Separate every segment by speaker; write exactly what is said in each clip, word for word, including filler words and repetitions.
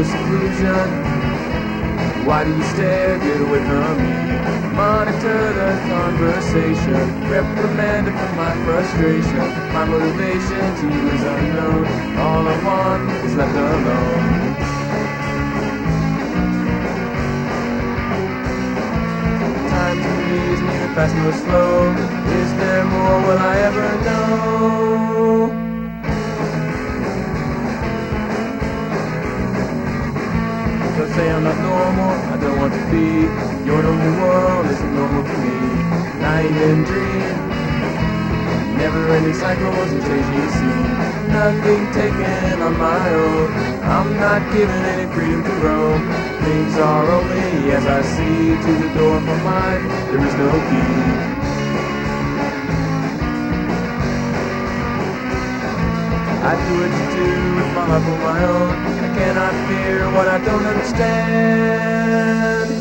Speaker 1: seclusion. Why do you stare? Get away from me. Monitor the conversation, reprimanded for my frustration. My motivation to you is unknown. All I want is left alone. Time to me is neither fast nor slow. Is there more? Will I ever know? Don't say I'm not normal, I don't want to be. Your normal world isn't normal to me. Night and dream, never-ending cycles and changing scene. Nothing taken on my own, I'm not given any freedom to roam. Things are only as I see. To the door of my mind, there is no key. I do what you do with my life on my own. I cannot fear what I don't understand.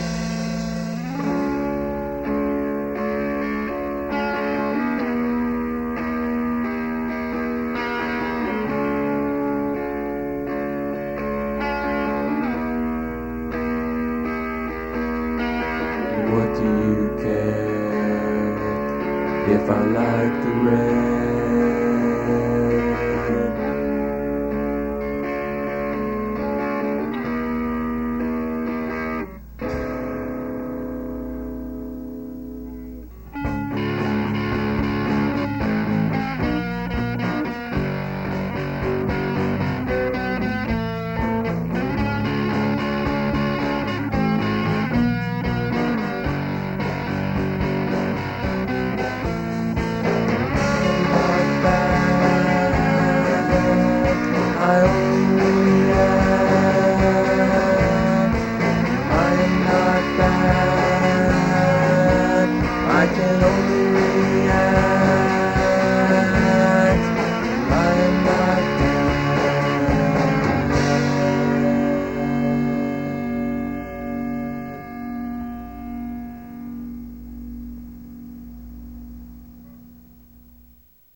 Speaker 1: What do you care if I like the red?